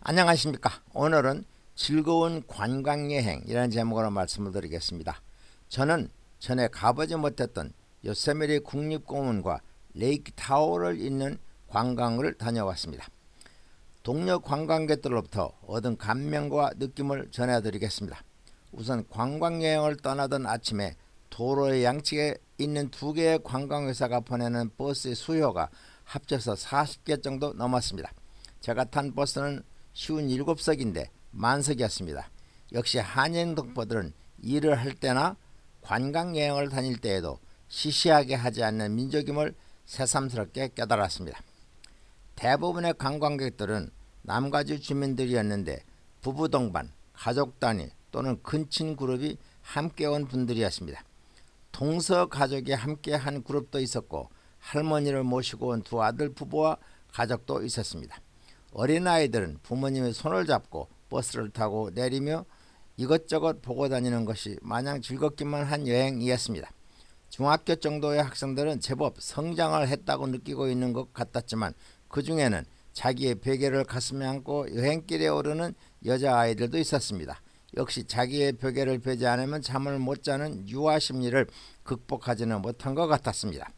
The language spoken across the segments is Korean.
안녕하십니까. 오늘은 즐거운 관광여행이라는 제목으로 말씀을 드리겠습니다. 저는 전에 가보지 못했던 요세미티 국립공원과 레이크 타워를 잇는 관광을 다녀왔습니다. 동료 관광객들로부터 얻은 감명과 느낌을 전해드리겠습니다. 우선 관광여행을 떠나던 아침에 도로의 양측에 있는 두 개의 관광회사가 보내는 버스의 수요가 합쳐서 40개 정도 넘었습니다. 제가 탄 버스는 57석인데 만석이었습니다. 역시 한인 동포들은 일을 할 때나 관광여행을 다닐 때에도 시시하게 하지 않는 민족임을 새삼스럽게 깨달았습니다. 대부분의 관광객들은 남가주 주민들이었는데 부부 동반, 가족 단위 또는 근친 그룹이 함께 온 분들이었습니다. 동서 가족이 함께 한 그룹도 있었고 할머니를 모시고 온 두 아들 부부와 가족도 있었습니다. 어린아이들은 부모님의 손을 잡고 버스를 타고 내리며 이것저것 보고 다니는 것이 마냥 즐겁기만 한 여행이었습니다. 중학교 정도의 학생들은 제법 성장을 했다고 느끼고 있는 것 같았지만 그 중에는 자기의 베개를 가슴에 안고 여행길에 오르는 여자아이들도 있었습니다. 역시 자기의 베개를 베지 않으면 잠을 못 자는 유아 심리를 극복하지는 못한 것 같았습니다.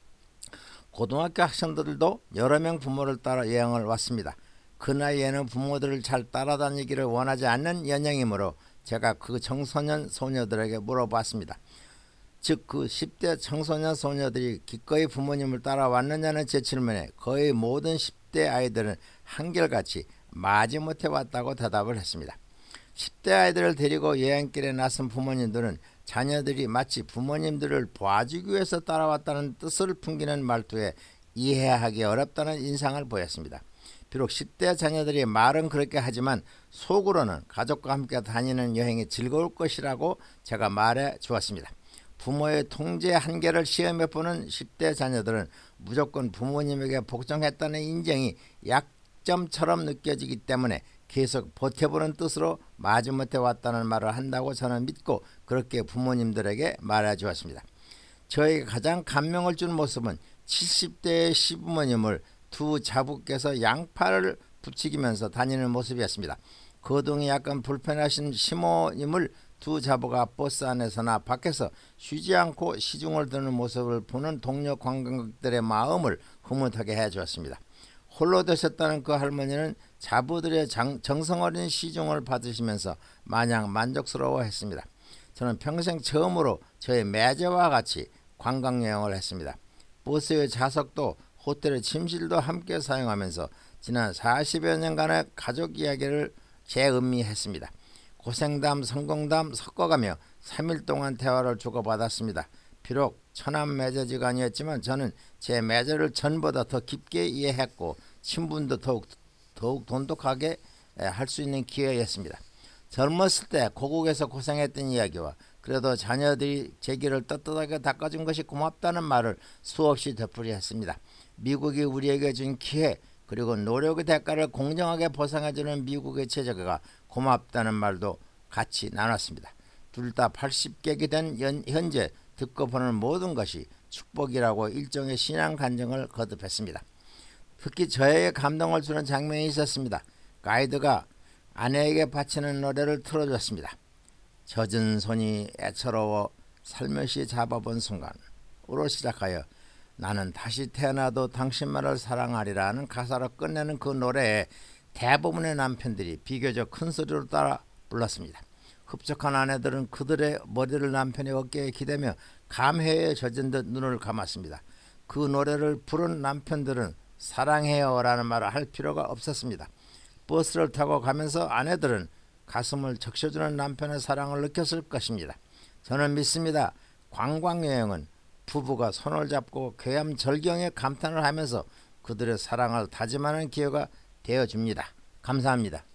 고등학교 학생들도 여러 명 부모를 따라 여행을 왔습니다. 그 나이에는 부모들을 잘 따라다니기를 원하지 않는 연령이므로 제가 그 청소년 소녀들에게 물어봤습니다. 즉 그 10대 청소년 소녀들이 기꺼이 부모님을 따라왔느냐는 제 질문에 거의 모든 10대 아이들은 한결같이 마지못해 왔다고 대답을 했습니다. 10대 아이들을 데리고 여행길에 나선 부모님들은 자녀들이 마치 부모님들을 봐주기 위해서 따라왔다는 뜻을 풍기는 말투에 이해하기 어렵다는 인상을 보였습니다. 비록 10대 자녀들이 말은 그렇게 하지만 속으로는 가족과 함께 다니는 여행이 즐거울 것이라고 제가 말해 주었습니다. 부모의 통제 한계를 시험해보는 10대 자녀들은 무조건 부모님에게 복종했다는 인정이 약점처럼 느껴지기 때문에 계속 버텨보는 뜻으로 마지못해 왔다는 말을 한다고 저는 믿고 그렇게 부모님들에게 말해 주었습니다. 저에게 가장 감명을 준 모습은 70대의 시부모님을 두 자부께서 양팔을 부추기면서 다니는 모습이었습니다. 거동이 약간 불편하신 시모님을 두 자부가 버스 안에서나 밖에서 쉬지 않고 시중을 드는 모습을 보는 동료 관광객들의 마음을 흐뭇하게 해주었습니다. 홀로 되셨다는 그 할머니는 자부들의 정성어린 시중을 받으시면서 마냥 만족스러워했습니다. 저는 평생 처음으로 저의 매제와 같이 관광여행을 했습니다. 버스의 좌석도 호텔의 침실도 함께 사용하면서 지난 40여 년간의 가족 이야기를 재음미했습니다. 고생담 성공담 섞어가며 3일 동안 대화를 주고받았습니다. 비록 처남 매제지간이었지만 저는 제 매제를 전보다 더 깊게 이해했고 친분도 더욱 돈독하게 할 수 있는 기회였습니다. 젊었을 때 고국에서 고생했던 이야기와 그래도 자녀들이 제 길을 떳떳하게 닦아준 것이 고맙다는 말을 수없이 되풀이했습니다. 미국이 우리에게 준 기회 그리고 노력의 대가를 공정하게 보상해주는 미국의 체제가 고맙다는 말도 같이 나눴습니다. 둘 다 80객이 된 현재 듣고 보는 모든 것이 축복이라고 일종의 신앙 간증을 거듭했습니다. 특히 저에게 감동을 주는 장면이 있었습니다. 가이드가 아내에게 바치는 노래를 틀어줬습니다. 젖은 손이 애처로워 살며시 잡아본 순간으로 시작하여 나는 다시 태어나도 당신만을 사랑하리라는 가사로 끝내는 그 노래에 대부분의 남편들이 비교적 큰 소리로 따라 불렀습니다. 흡족한 아내들은 그들의 머리를 남편의 어깨에 기대며 감회에 젖은 듯 눈을 감았습니다. 그 노래를 부른 남편들은 사랑해요 라는 말을 할 필요가 없었습니다. 버스를 타고 가면서 아내들은 가슴을 적셔주는 남편의 사랑을 느꼈을 것입니다. 저는 믿습니다. 관광여행은 부부가 손을 잡고 괴암절경에 감탄을 하면서 그들의 사랑을 다짐하는 기회가 되어줍니다. 감사합니다.